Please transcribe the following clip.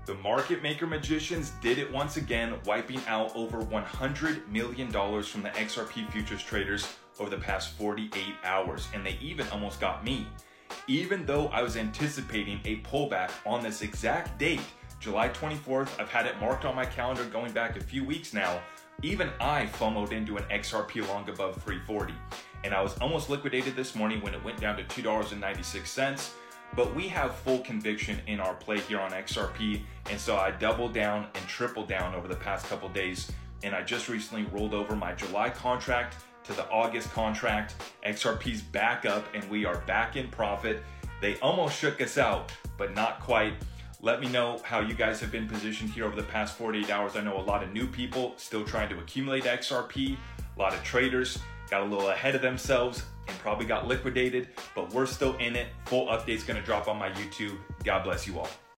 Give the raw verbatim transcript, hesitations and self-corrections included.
The market maker magicians did it once again, wiping out over one hundred million dollars from the X R P futures traders over the past forty-eight hours. And they even almost got me. Even though I was anticipating a pullback on this exact date, July twenty-fourth, I've had it marked on my calendar going back a few weeks now. Even I FOMO'd into an X R P long above three forty. And I was almost liquidated this morning when it went down to two dollars and ninety-six cents. But we have full conviction in our play here on X R P. And so I doubled down and tripled down over the past couple days. And I just recently rolled over my July contract to the August contract. X R P's back up and we are back in profit. They almost shook us out, but not quite. Let me know how you guys have been positioned here over the past forty-eight hours. I know a lot of new people still trying to accumulate X R P. A lot of traders got a little ahead of themselves and probably got liquidated, but we're still in it. Full update's gonna drop on my YouTube. God bless you all.